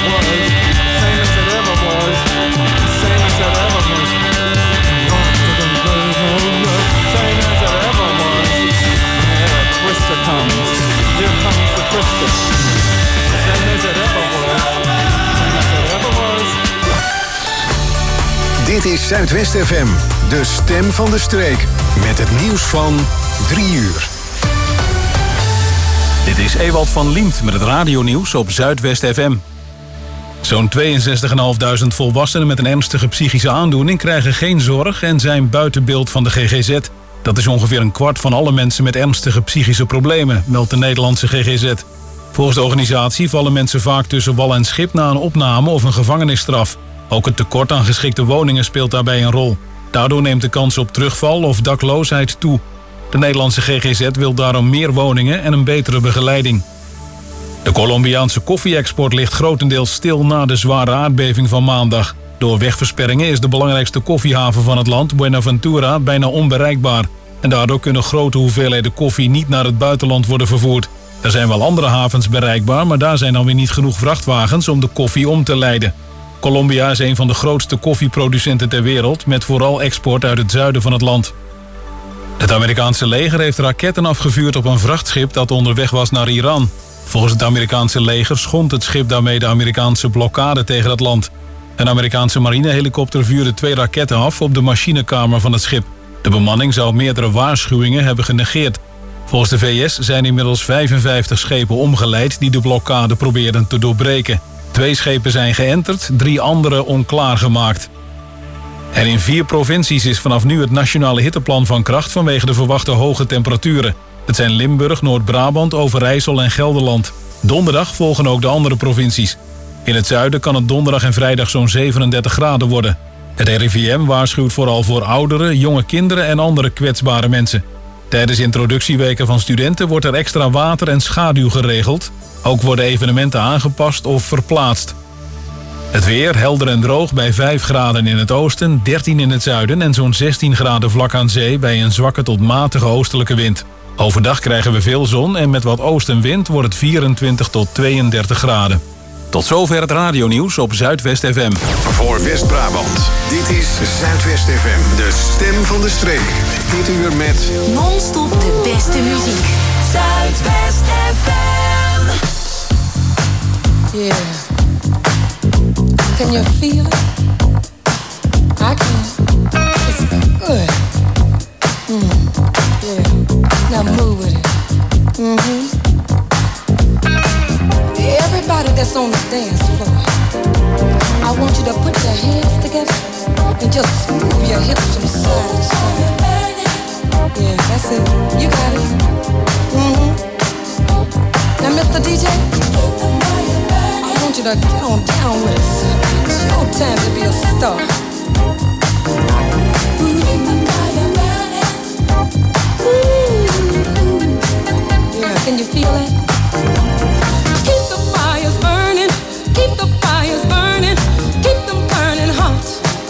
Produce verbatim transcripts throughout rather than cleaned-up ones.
Dit is Zuidwest F M, de stem van de streek. Met het nieuws van drie uur. Dit is Ewald van Liemt met het radionieuws op Zuidwest F M. Zo'n tweeënzestigduizend vijfhonderd volwassenen met een ernstige psychische aandoening krijgen geen zorg en zijn buiten beeld van de G G Z. Dat is ongeveer een kwart van alle mensen met ernstige psychische problemen, meldt de Nederlandse G G Z. Volgens de organisatie vallen mensen vaak tussen wal en schip na een opname of een gevangenisstraf. Ook het tekort aan geschikte woningen speelt daarbij een rol. Daardoor neemt de kans op terugval of dakloosheid toe. De Nederlandse G G Z wil daarom meer woningen en een betere begeleiding. De Colombiaanse koffie-export ligt grotendeels stil na de zware aardbeving van maandag. Door wegversperringen is de belangrijkste koffiehaven van het land, Buenaventura, bijna onbereikbaar. En daardoor kunnen grote hoeveelheden koffie niet naar het buitenland worden vervoerd. Er zijn wel andere havens bereikbaar, maar daar zijn dan weer niet genoeg vrachtwagens om de koffie om te leiden. Colombia is een van de grootste koffieproducenten ter wereld, met vooral export uit het zuiden van het land. Het Amerikaanse leger heeft raketten afgevuurd op een vrachtschip dat onderweg was naar Iran. Volgens het Amerikaanse leger schond het schip daarmee de Amerikaanse blokkade tegen het land. Een Amerikaanse marinehelikopter vuurde twee raketten af op de machinekamer van het schip. De bemanning zou meerdere waarschuwingen hebben genegeerd. Volgens de V S zijn inmiddels vijfenvijftig schepen omgeleid die de blokkade probeerden te doorbreken. Twee schepen zijn geënterd, drie andere onklaar gemaakt. En in vier provincies is vanaf nu het nationale hitteplan van kracht vanwege de verwachte hoge temperaturen. Het zijn Limburg, Noord-Brabant, Overijssel en Gelderland. Donderdag volgen ook de andere provincies. In het zuiden kan het donderdag en vrijdag zo'n zevenendertig graden worden. Het R I V M waarschuwt vooral voor ouderen, jonge kinderen en andere kwetsbare mensen. Tijdens introductieweken van studenten wordt er extra water en schaduw geregeld. Ook worden evenementen aangepast of verplaatst. Het weer helder en droog bij vijf graden in het oosten, dertien in het zuiden en zo'n zestien graden vlak aan zee bij een zwakke tot matige oostelijke wind. Overdag krijgen we veel zon en met wat oostenwind wordt het vierentwintig tot tweeëndertig graden. Tot zover het radionieuws op Zuidwest F M. Voor West-Brabant, dit is Zuidwest F M, de stem van de streek. Dit uur met non-stop de beste muziek. Zuidwest F M. Yeah. Can you feel it? I can. It's good. Mm. Yeah. Now move with it. Mm-hmm. Everybody that's on the dance floor, I want you to put your hands together and just move your hips from side to side. Yeah, that's it. You got it. Mm-hmm. Now, Mister D J, I want you to get on down with it. It's your time to be a star. Yeah, can you feel it? Keep the fires burning, keep the fires burning, keep them burning hot.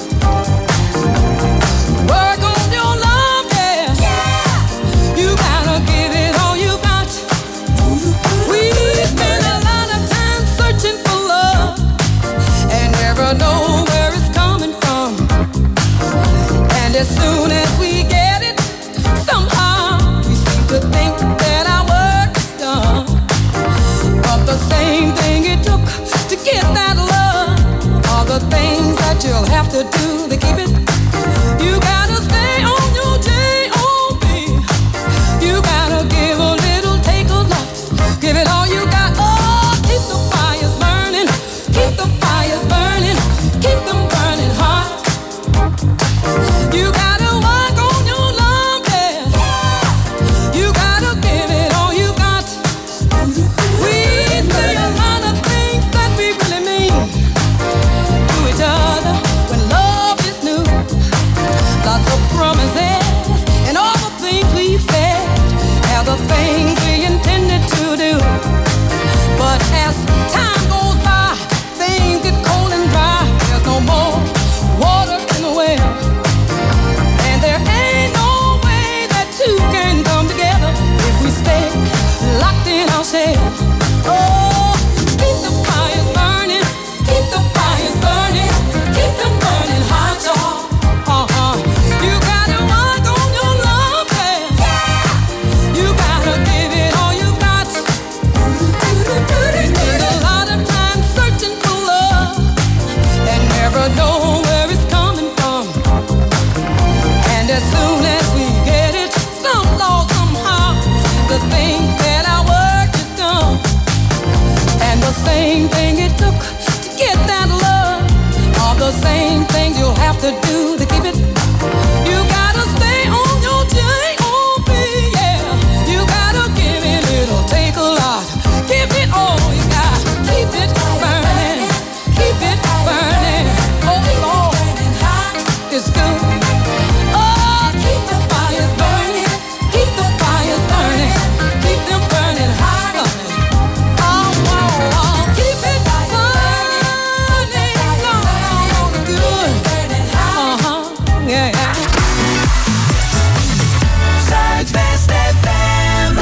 Work on your love, yeah. Yeah. You gotta give it all you got. We spend a lot of time searching for love and never know where it's coming from. And as soon as we get it, somehow we seem to think that our work is done. But the same thing it took to get that love, all the things that you'll have to do to keep it. You gotta stay on your J O B. You gotta give a little, take a lot. Give it all you got. Oh, keep the fires burning, keep the fires burning, keep them burning hot. You gotta work on your love, yeah. You gotta give it all you got. We say a lot of things that we really mean to each other when love is new. Lots of promises and all the things we said are the things we intended to do. But as time goes by, things get cold and dry. There's no more water in the well, and there ain't no way that two can come together if we stay locked in our shell. Oh, keep the fires burning, took to get that love are the same things you'll have to do to keep it. You gotta stay on your J O B, yeah. You gotta give it, it'll take a lot. Give it all you got. Keep it burning, keep it burning. Oh Lord, it's good. Oh, keep the fires burning, keep the fires burning, keep them burning hot. Oh, oh, oh, keep it burning, oh, good. Uh-huh, yeah, yeah. Zuidwest F M.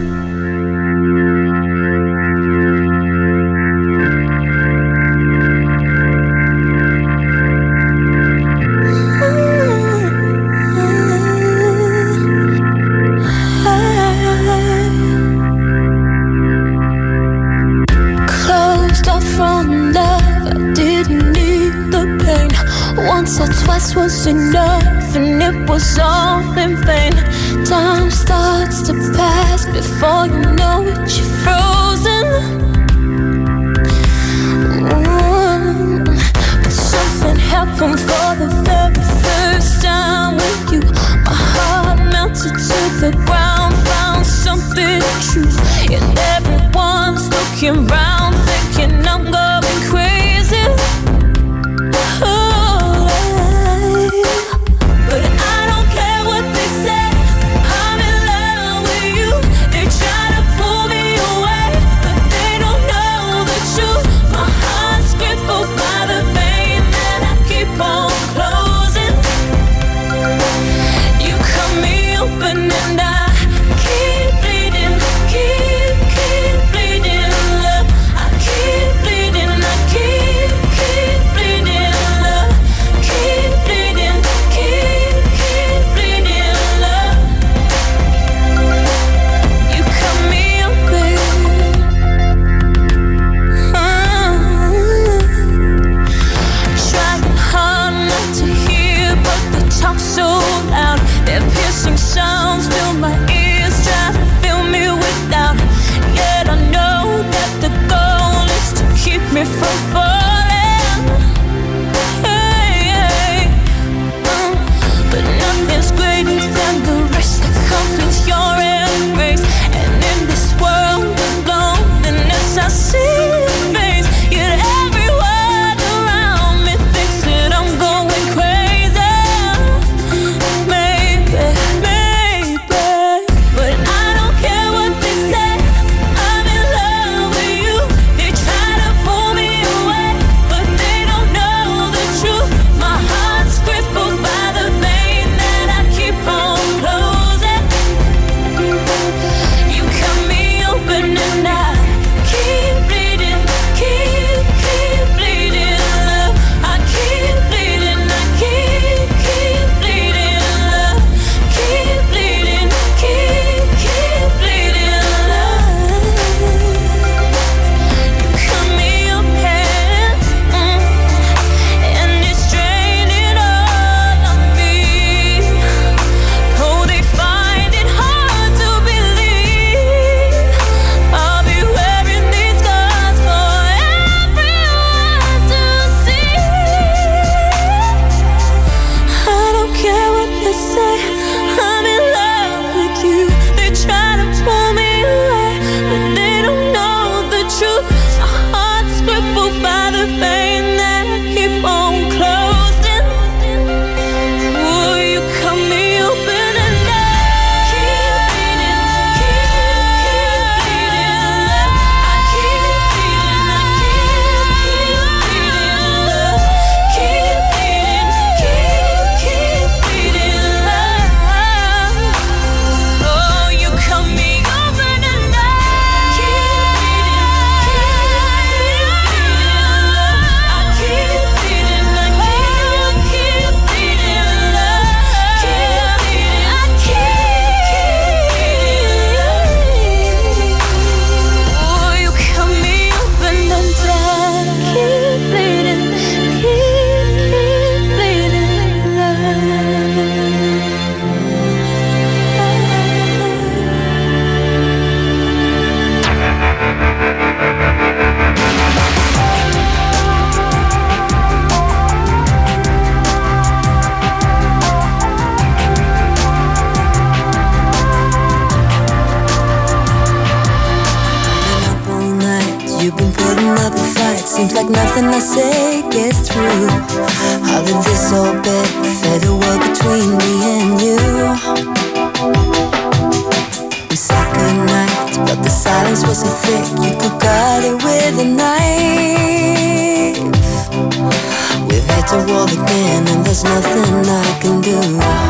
Closed off from love, I didn't need the pain. Once or twice was enough, and it was all in vain. Time starts to pass before you know it, you're frozen. Ooh. But something happened for the very first time with you. My heart melted to the ground, found something true. And everyone's looking round, thinking I'm going crazy. Oh, but I don't care what they say. I'm in love with you. They try to pull me away, but they don't know the truth. My heart's crippled by the pain that I keep on closing. You cut me open and I keep bleeding, keep, keep bleeding. Love another fight. Seems like nothing I say gets through. How did this all benefit a world between me and you? We said goodnight, but the silence was so thick you could cut it with a knife. We've hit a wall again and there's nothing I can do.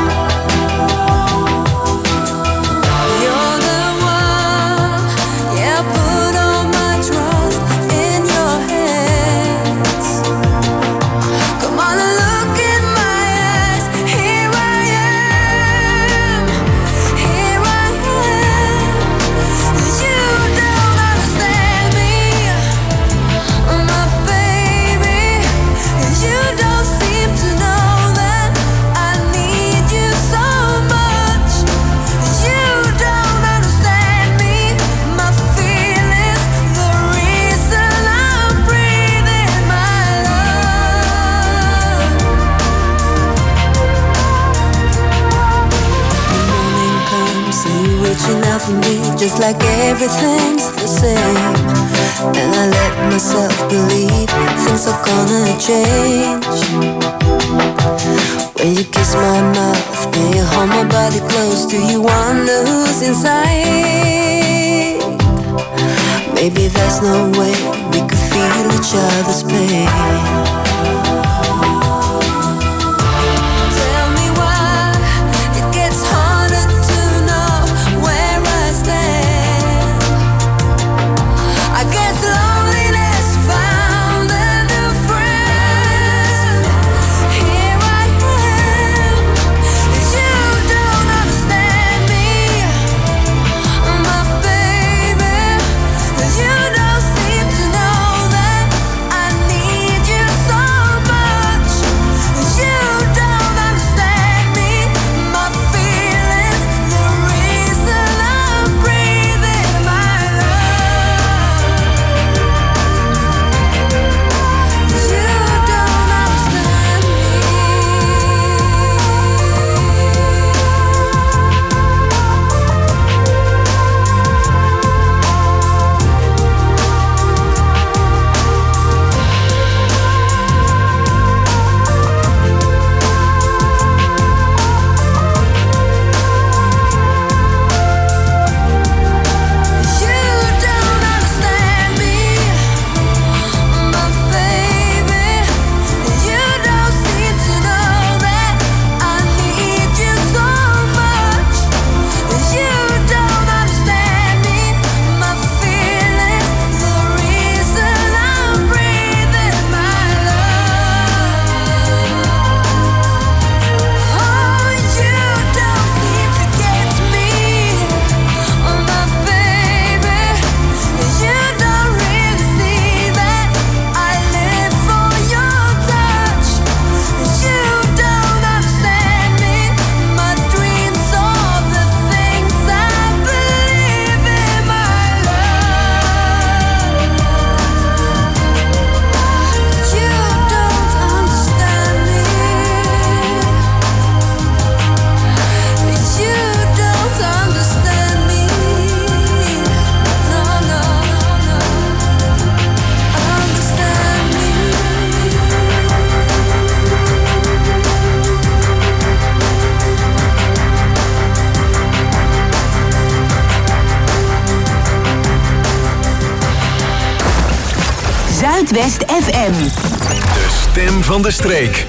For me, just like everything's the same. And I let myself believe things are gonna change. When you kiss my mouth and you hold my body close, do you wonder who's inside? Maybe there's no way we could feel each other's pain. Zuidwest F M. De stem van de streek.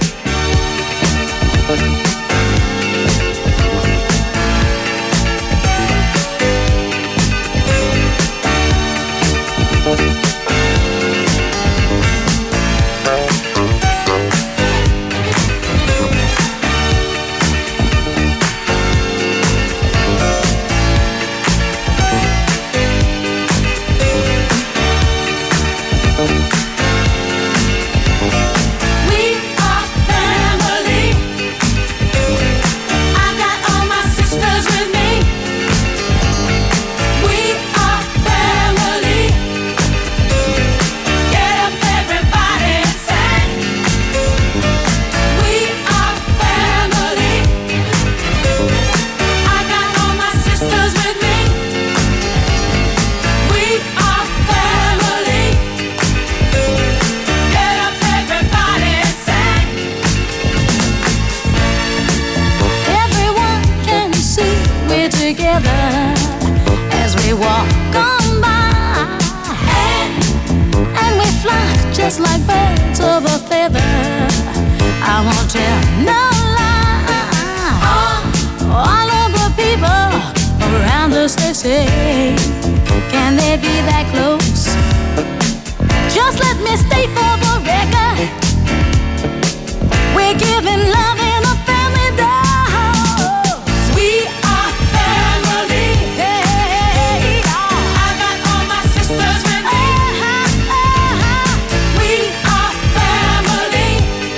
just like birds of a feather. I won't tell no lie. All of the people around us, they say, can they be that close? Just let me state for the record, we're giving love in a family dose. We are family. Hey, I got all my sisters with me. Uh-huh, uh-huh. We are family.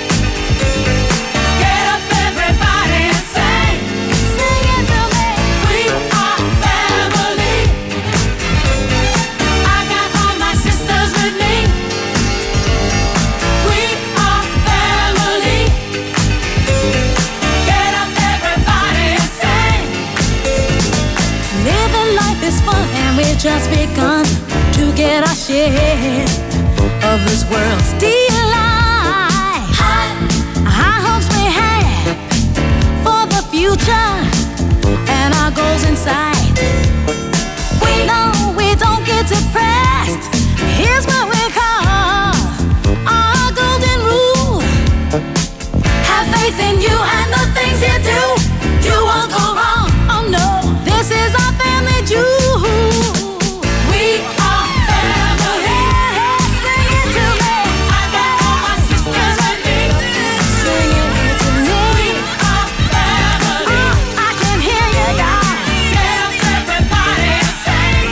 Get up everybody and sing. Sing it to me. We are family. I got all my sisters with me. We are family. Get up everybody and sing. Living life is fun and we've just begun to get our share of this world's delight. High hopes we have for the future and our goals in sight. We know we don't get depressed. Here's what we call our golden rule. Have faith in you and the things you do. You won't go wrong. Oh no, this is our family jewel. We are family. Sing it to me. I got all my sisters with me. Sing it to me. We are family. I can hear you, guys. Get up everybody and sing.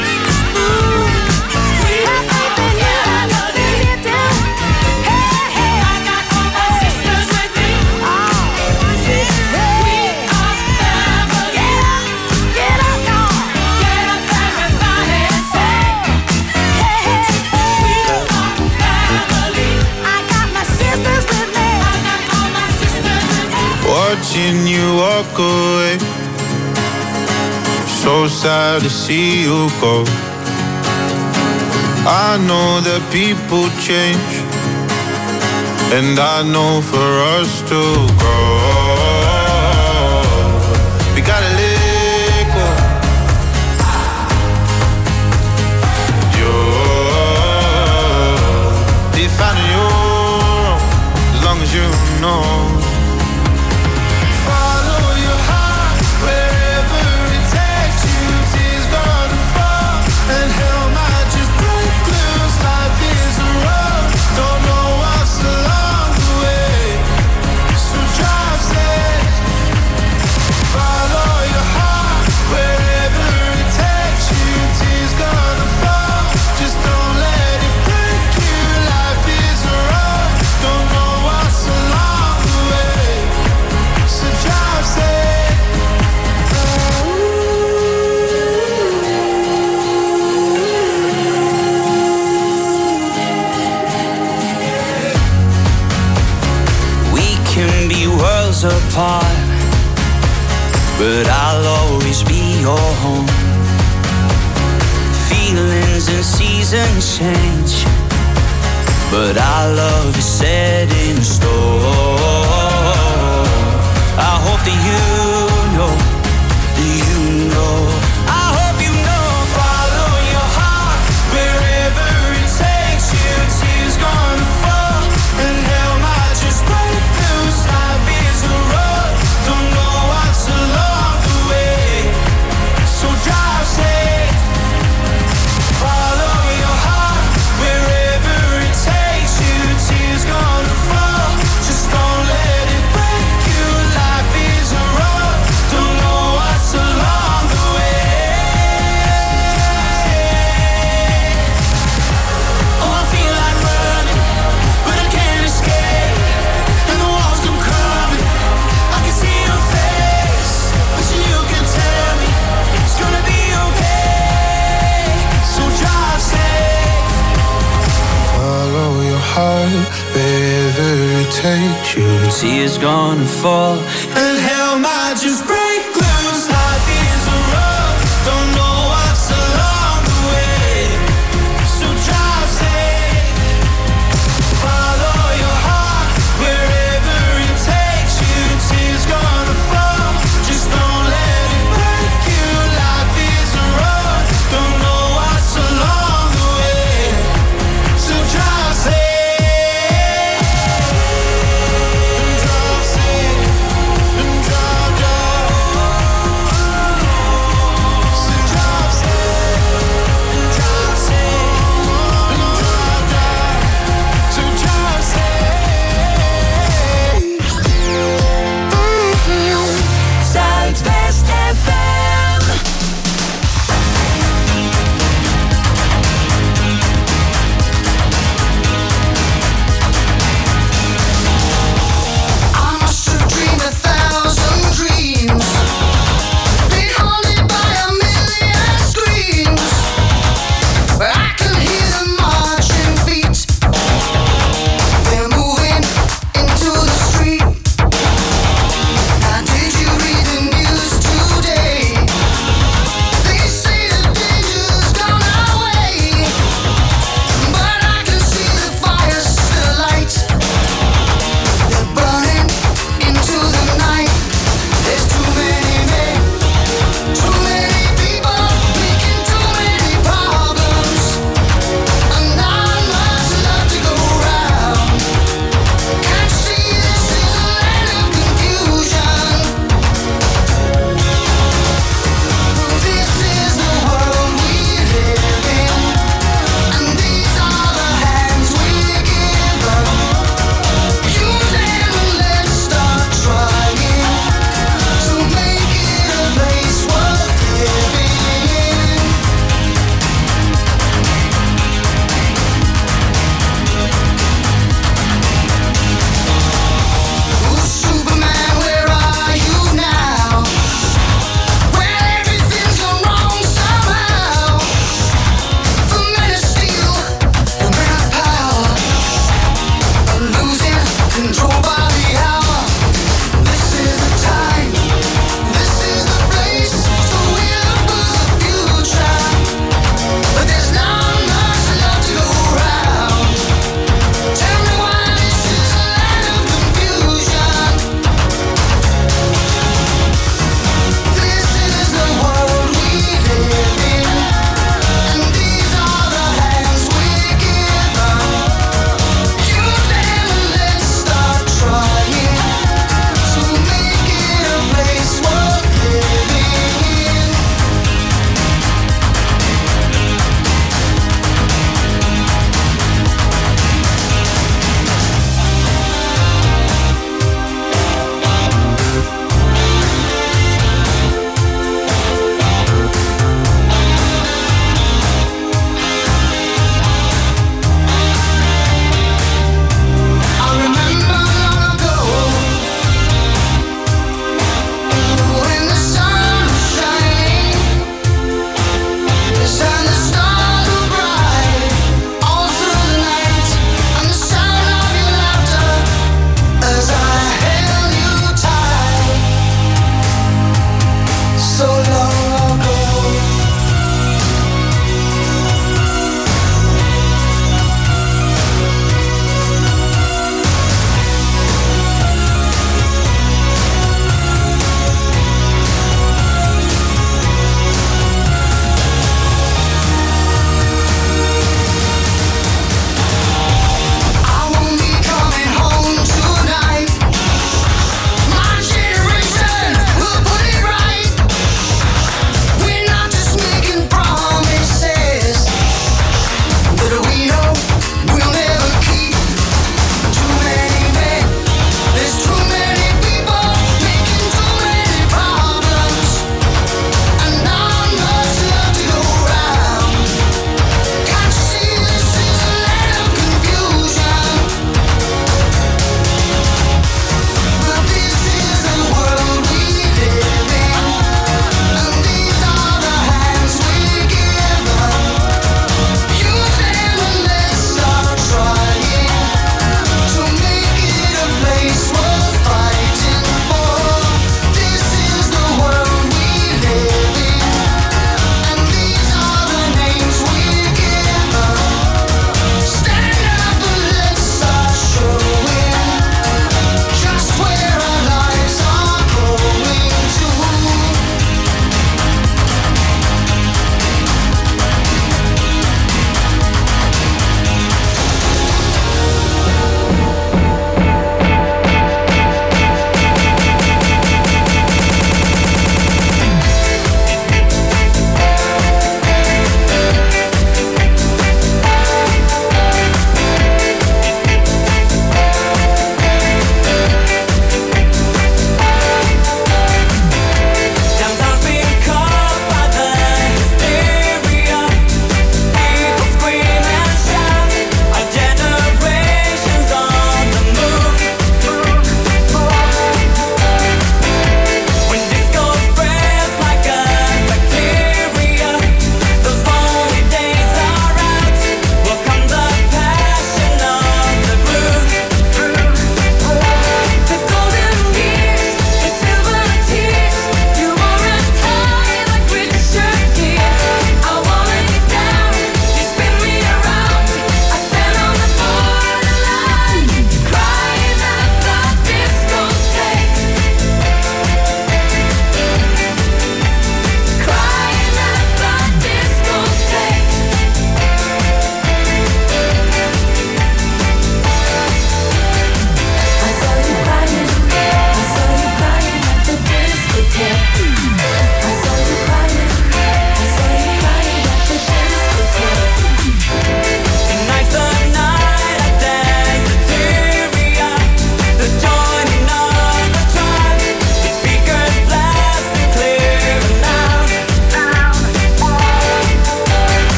We have faith in you and the things you do. Hey, hey. I got all my sisters with me. Oh, we are family. Get up, get up, y'all. Get up everybody and sing. Hey, hey, we are family. I got my sisters with me. I got all my sisters with me. Watching you walk away, so sad to see you go. I know that people change, and I know for us to grow, we gotta let go. You're be finding your own, as long as you know. Follow your heart wherever it takes you. Tears gonna fall and hell might just break loose. Life is a road, don't know what's along the way, so drive safe. Follow your heart wherever it takes you. Tears gonna fall, just don't let it break you. Life is a road, don't know what's along the way, so drive safe. We can be worlds apart, but I'll always be your home. Feelings and seasons change, but our love is set in stone. I hope that you know, that you know. I hope you know. Follow your heart wherever it takes you. Tears gonna fall and hell might just break loose. Life is a road, don't know what's along the way, so drive safe. Follow your heart wherever it takes you. Tears gonna fall, just don't let it break you. Life is a road, don't know what's along the way. Oh, I feel like running, but I can't escape, and the walls come crumbling. I can see your face, but you can tell me it's gonna be okay, so drive safe. Follow your heart wherever it takes you. Tears gonna fall And hell might just break loose. Life is a road, don't know what's along the way, so drive safe. Follow your heart wherever it takes you. Tears gonna fall, just don't let it break you. Life is a road, don't know what's along the way, so drive safe.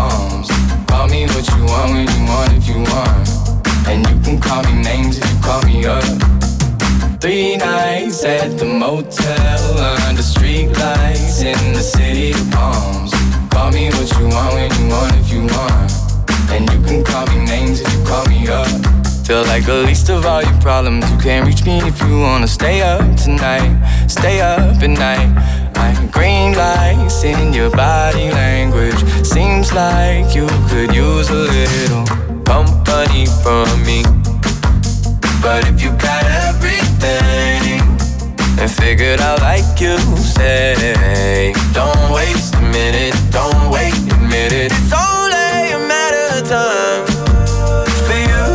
palms. Call me what you want when you want if you want. And you can call me names if you call me up. Three nights at the motel under street lights in the city of palms. Call me what you want when you want if you want. And you can call me names if you call me up. Feel like the least of all your problems. You can't reach me if you wanna stay up tonight. Stay up at night. Like green lights in your body language. Seems like you could use a little company from me. But if you got everything and figured out like you say, don't waste a minute, don't wait a minute. It's only a matter of time for you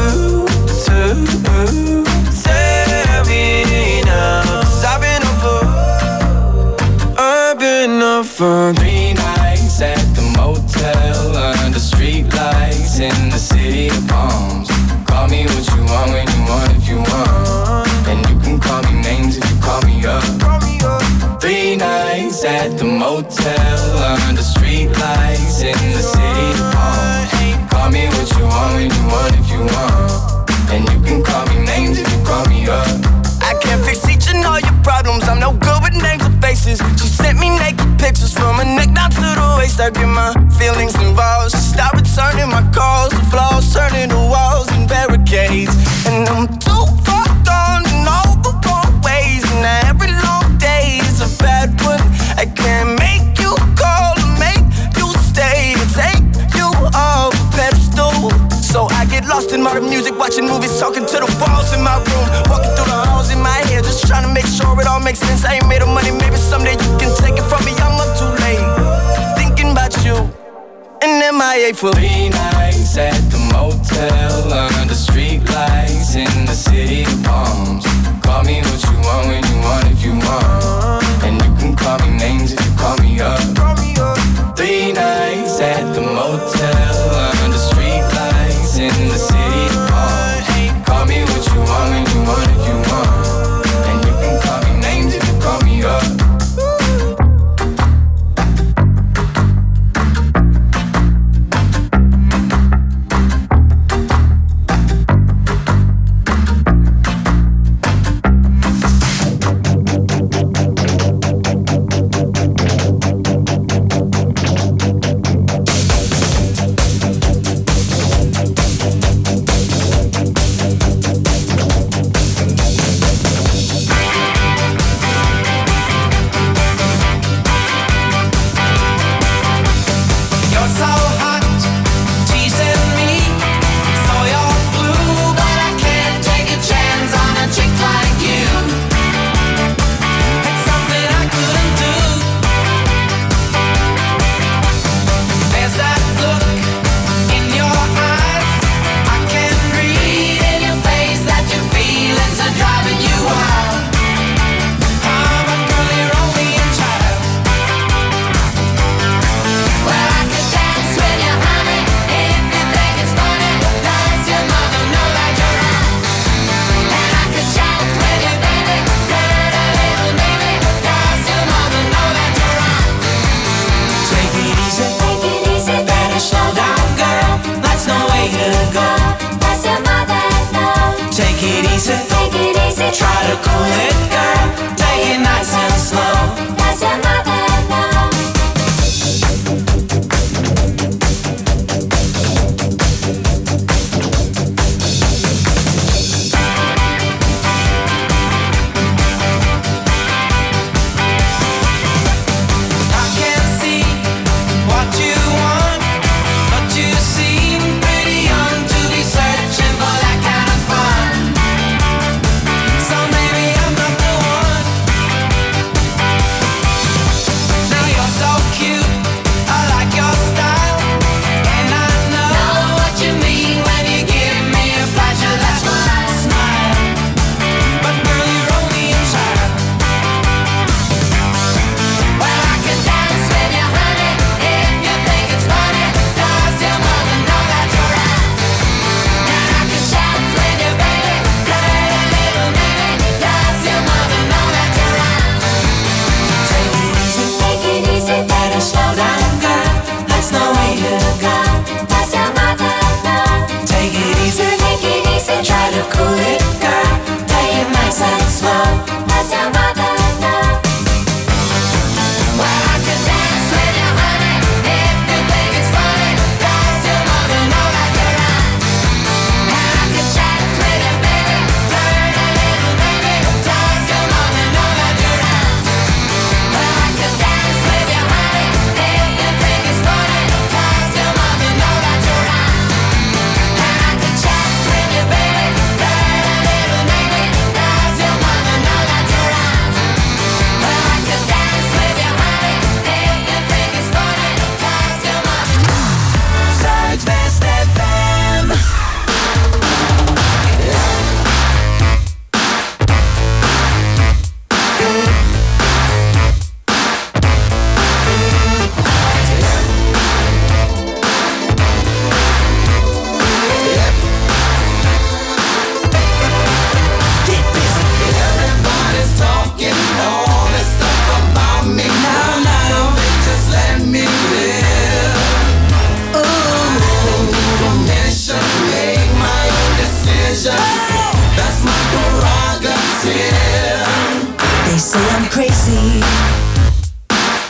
to tell me now. 'Cause I've been up for, I've been up for three nights at the motel under street lights in the city of palms. Call me what you want when you want if you want. And you can call me names if you call me up. Three nights at the motel under street lights in the city of palms. Call me what you want when you want if you want. And you can call me names if you call me up. I can't fix each and all your problems. I'm no good with names or faces. She sent me naked pictures from her neck down to the waist. I get my feelings involved. She stopped returning my calls. The flaws turning to walls and barricades. And I'm too far gone in all the wrong ways. And every long day is a bad one. I can't make you call or make you stay to take you off a pedestal. So I get lost in modern music, watching movies, talking to the walls in my room, walking through the halls in my head, just trying to make sure it all makes sense. I ain't made of money, maybe someday you can take it from me. I'm up too late, thinking about you. And M I A for three nights at the motel under street lights in the city of palms. Call me what you want when you want if you want. And you can call me names if you call me up. Three nights at the motel under street lights in the city of palms. Call me what you want when you want if you want. And you can call me names if you call me up. So maybe I'm not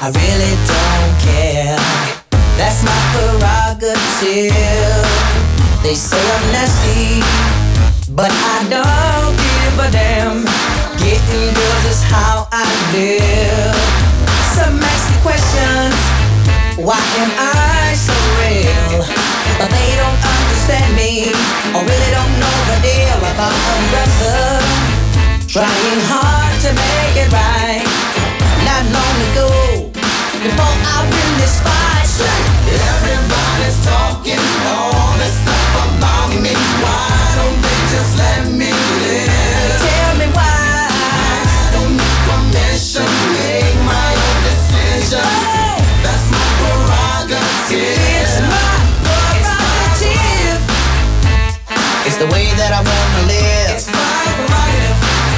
I really don't care. That's my prerogative. They say I'm nasty, but I don't give a damn. Getting girls is how I live. Some ask me questions, why am I so real? But they don't understand me, or really don't know the deal about a brother trying hard to make it right. Not long ago, before I win this fight, everybody's talking all this stuff about me. Why don't they just let me live? Tell me why. I don't need permission, make my own decisions. Oh. That's my prerogative. It's my prerogative. It's the way that I wanna live. It's my prerogative.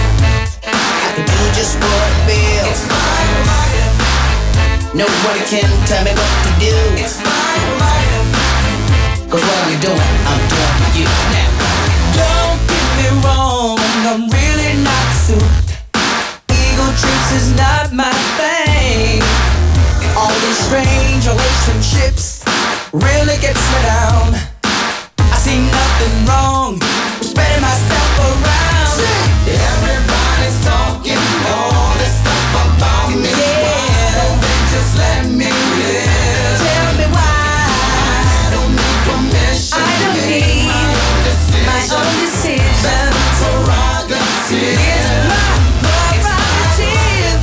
I can do just what I feel. It's my prerogative. Nobody can tell me what to do. It's my prerogative. Cause what I'm doing, I'm doing for you. Now, don't get me wrong, I'm really not suited. Ego trips is not my thing. All these strange relationships really gets me down. I see nothing wrong with spreading myself around. Everybody's talking all this stuff about me. Yeah. Why don't they just let me live? Tell me why. I don't need permission. I don't need my own decision. My own decision. That's my prerogative. It's my prerogative.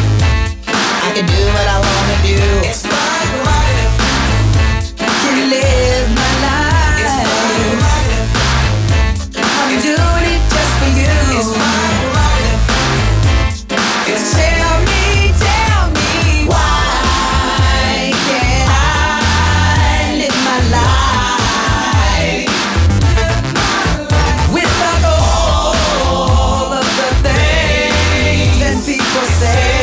I can do what I wanna do. It's my prerogative. Can live my life. It's my prerogative. I'm doing it just for you. It's my prerogative. It's tell me, tell me why can't I live my life without all of the things that people say?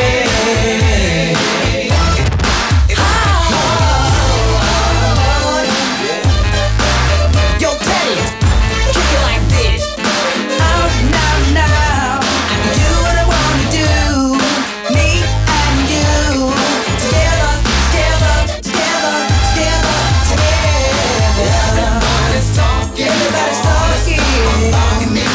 Yo, Teddy, kick it like this. Out now, now. I can do what I wanna do. Me and you. Together, together, together, together, together. Everybody's talking. Everybody's talking. About me.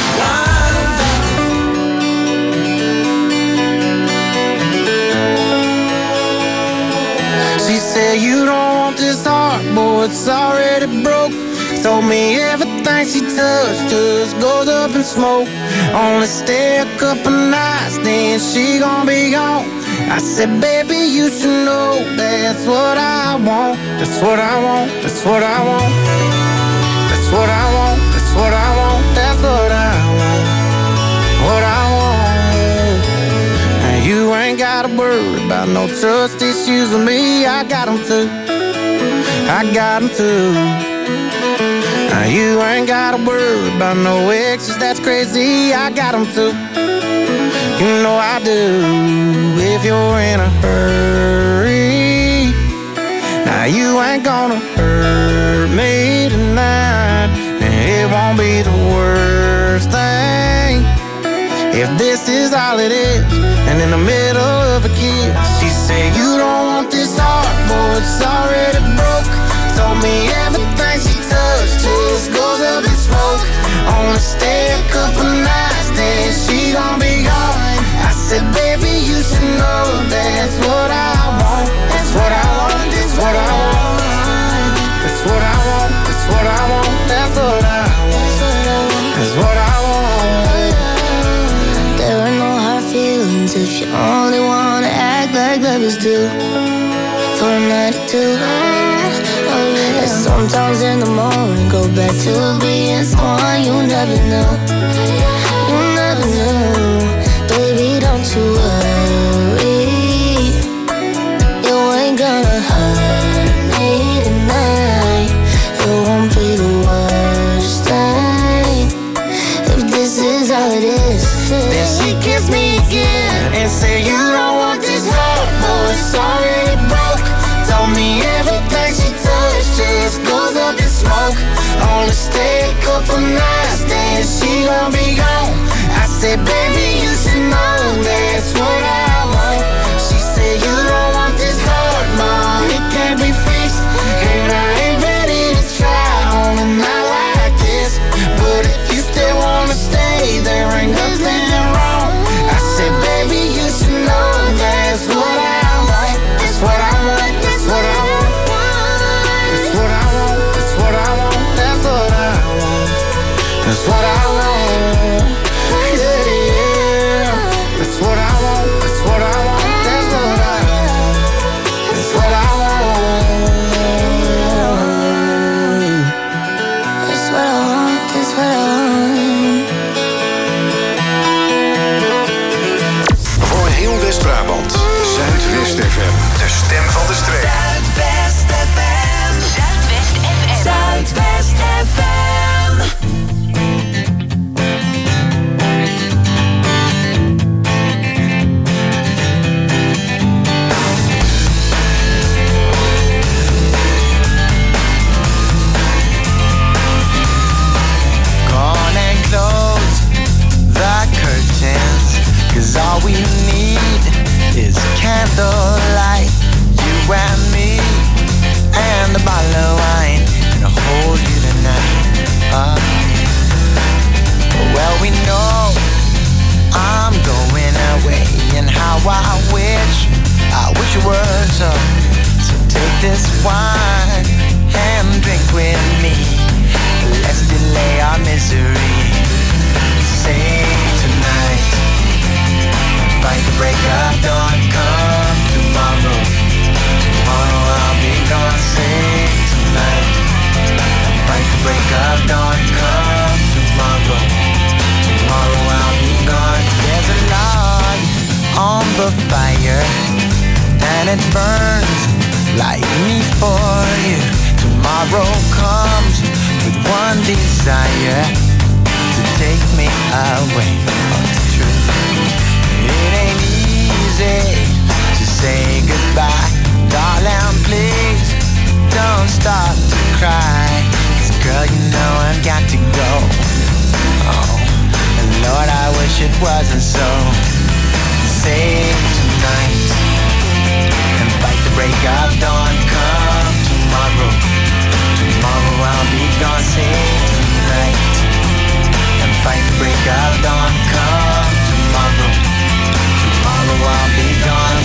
She said you don't want this heart, boy, it's already broke. Told me everything she touched just goes up in smoke. Only stay a couple nights, then she gon' be gone. I said, baby, you should know that's what I want. That's what I want, that's what I want. That's what I want, that's what I want. That's what I want, what I want. And you ain't gotta worry about no trust issues with me. I got them too, I got them too. Now you ain't gotta worry about no exes, that's crazy. I got them too, you know I do. If you're in a hurry, now you ain't gonna hurt me tonight. And it won't be the worst thing if this is all it is. And in the middle of a kiss, she said you don't want this heart, boy, it's already broke. Told me everything she touched just goes up in smoke. Only stay a couple nights, then she gon' be gone. I said, baby, you should know that's what I want. That's what I want, that's what I want. That's what I want, that's what I want. That's what I want, that's what I want. There are no hard feelings if you only wanna act like lovers do. For a night or two, oh yeah. And sometimes in the morning go back to being someone you never knew. You never knew. Baby, don't you worry, you ain't gonna hurt me tonight. It won't be the worst thing if this is all it is. Then she kissed me again and said you don't want this heart, boy, it's already broke. Told me everything she touched just goes up in smoke. Only stay a couple nights, then she gon' be gone. I said, baby, you should know that's what I want. She said you don't want this heart. That's what I want. Yeah, yeah. That's what I want. That's what I want. That's what I want. That's what I want. That's what I want. That's what I want. Voor heel West-Brabant. Zuidwest F M. De stem van de streek. Zuidwest F M. Zuidwest F M. Zuidwest F M. Gone and close the curtains, 'cause all we need is candlelight. You and me and a bottle of wine, and I'll hold you tonight. Oh, well, we know I'm going away, and how I wish, I wish it were so. So take this wine and drink with me. Let's delay our misery. Say tonight, fight the break of dawn. Come tomorrow, tomorrow I'll be gone. Say tonight, fight the break of dawn. Come tomorrow, tomorrow I'll be gone. There's a log on the fire, and it burns like me for you. Tomorrow comes with one desire, to take me away. Oh, it's true. It ain't easy to say goodbye. Darling, please don't start to cry, 'cause girl, you know I've got to go. Oh, and Lord, I wish it wasn't so. Save tonight and fight the break of dawn. Come tomorrow, tomorrow I'll be gone. Save tonight and fight the break of dawn. Come tomorrow, tomorrow I'll be gone.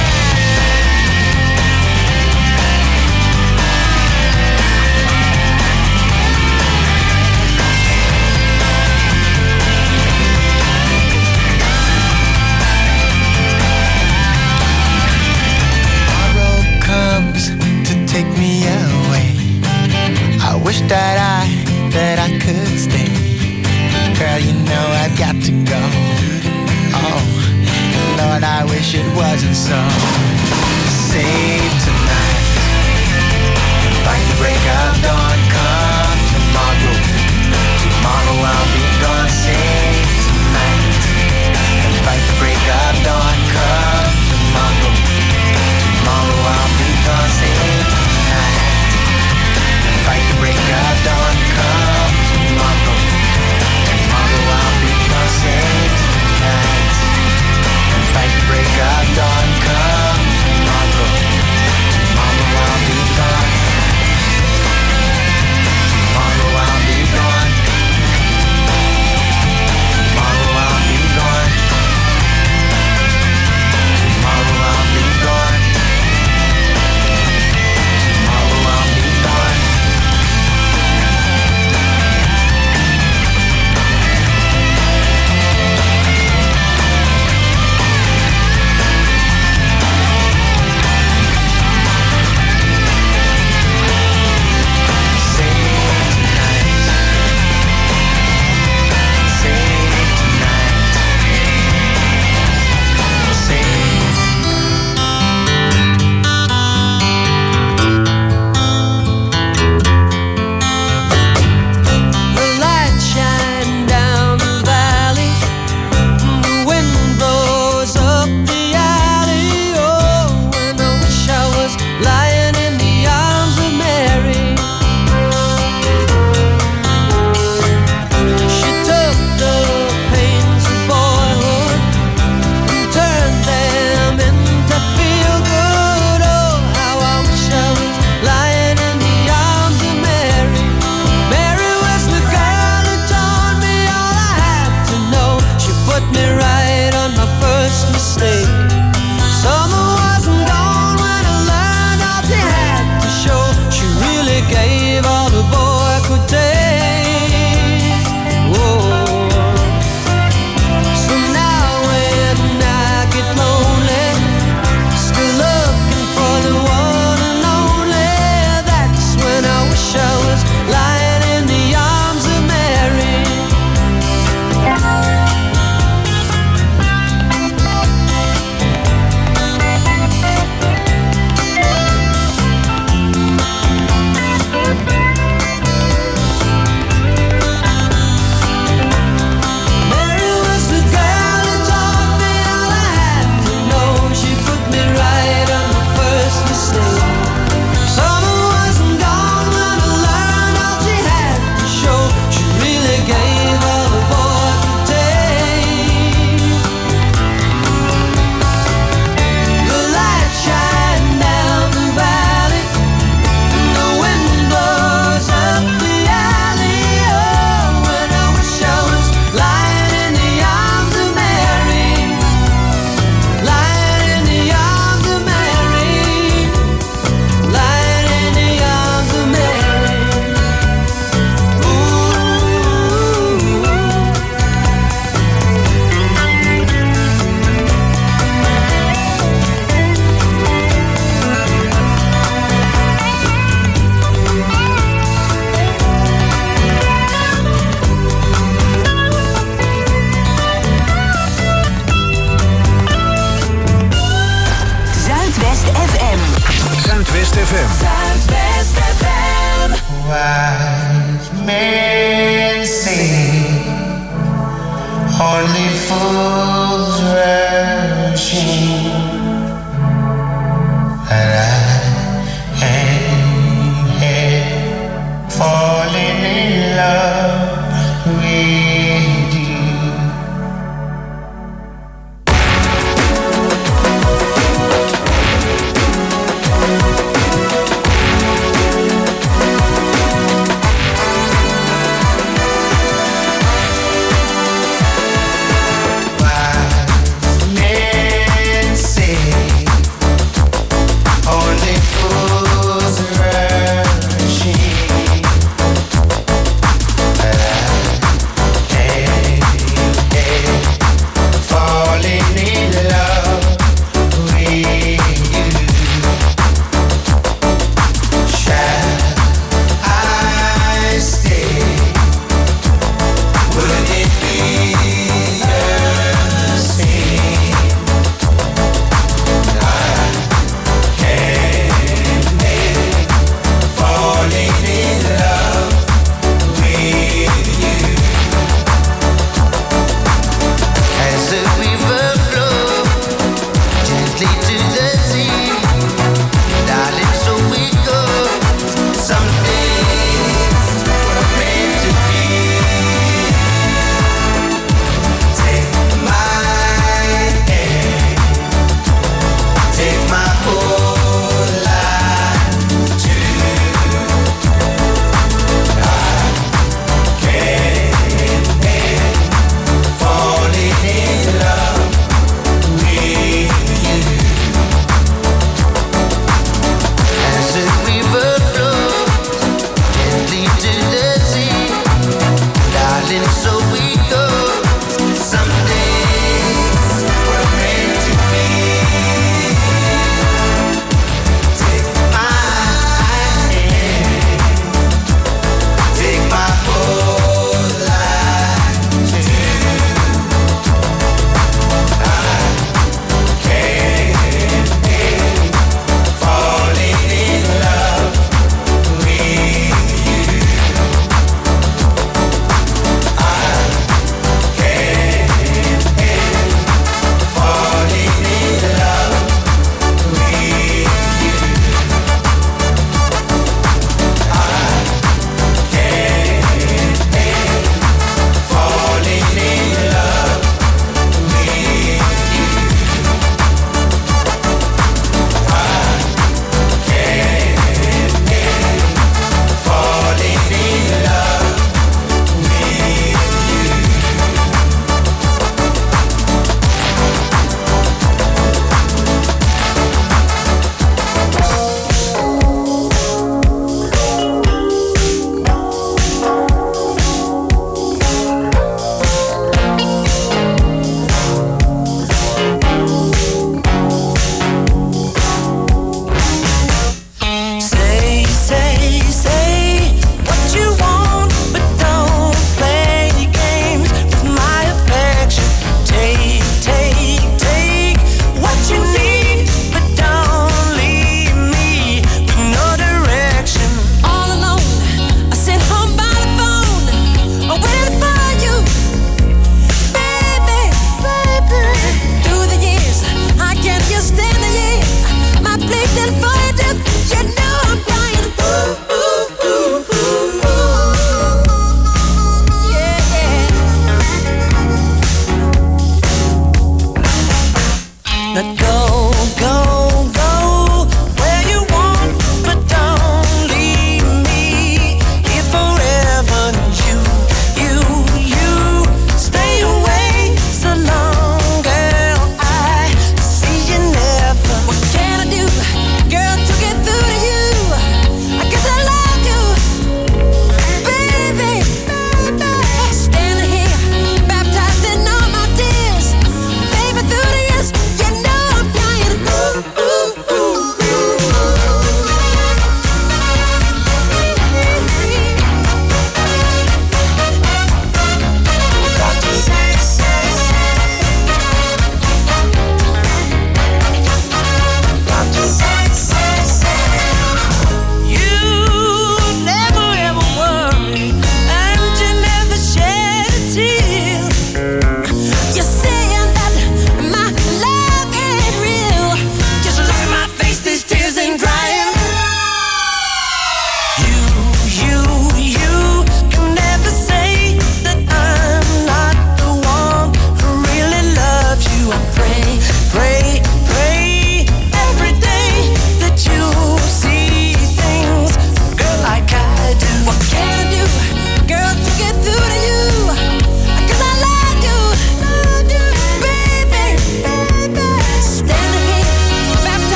Tomorrow comes to take me away. I wish that I, that I could stay. Girl, you know I've got to go. Oh, Lord, I wish it wasn't so. Save tonight and fight the break of dawn. Come tomorrow, tomorrow I'll be gone. Save tonight and fight the break of dawn. Come tomorrow, tomorrow I'll be gone. Save tonight and fight the break of dawn. Come tomorrow, tomorrow I'll be gone. Save tonight and fight the break of dawn. Come tomorrow, fools rushing, and I ain't here falling in love with you.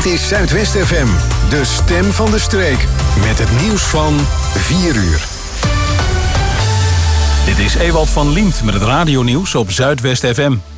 Dit is Zuidwest F M, de stem van de streek. Met het nieuws van vier uur. Dit is Ewald van Liemt met het radionieuws op Zuidwest F M.